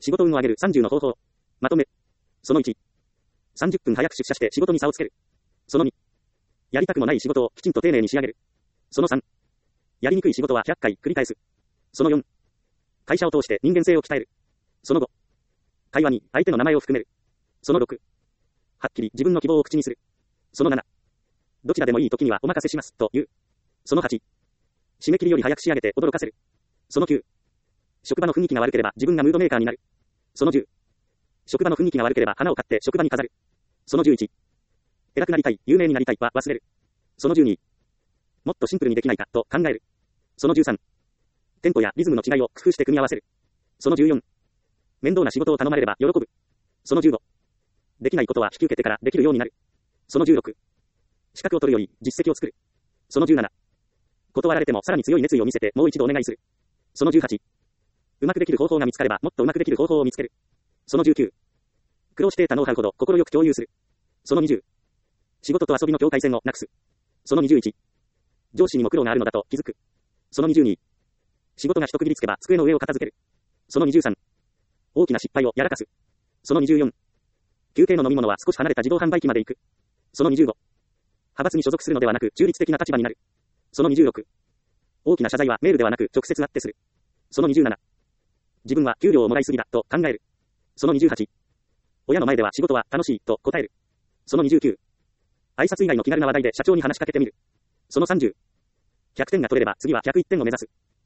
仕事運を上げる30の方法。まとめ。その1。30分早く出社して仕事に差をつける。その2。やりたくもない仕事をきちんと丁寧に仕上げる。その3。やりにくい仕事は100回繰り返す。その4。会社を通して人間性を鍛える。その5。会話に相手の名前を含める。その6。はっきり自分の希望を口にする。その7。どちらでもいい時にはお任せしますと言う。その8。締め切りより早く仕上げて驚かせる。その9。職場の雰囲気が悪ければ自分がムードメーカーになる。その10。職場の雰囲気が悪ければ花を買って職場に飾る。その11。偉くなりたい、有名になりたいは忘れる。その12。もっとシンプルにできないかと考える。その13。テンポやリズムの違いを工夫して組み合わせる。その14。面倒な仕事を頼まれれば喜ぶ。その15。できないことは引き受けてからできるようになる。その16。資格を取るより実績を作る。その17。断られてもさらに強い熱意を見せてもう一度お願いする。その18。うまくできる方法が見つかればもっとうまくできる方法を見つける。その19。苦労して得たノウハウほど心よく共有する。その20。仕事と遊びの境界線をなくす。その21。上司にも苦労があるのだと気づく。その22。仕事が一区切りつけば机の上を片付ける。その23。大きな失敗をやらかす。その24。休憩の飲み物は少し離れた自動販売機まで行く。その25。派閥に所属するのではなく中立的な立場になる。その26。大きな謝罪はメールではなく直接会ってする。その27。自分は給料をもらいすぎだと考える。その28。親の前では仕事は楽しいと答える。その29。挨拶以外の気軽な話題で社長に話しかけてみる。その30。100点が取れれば次は101点を目指す。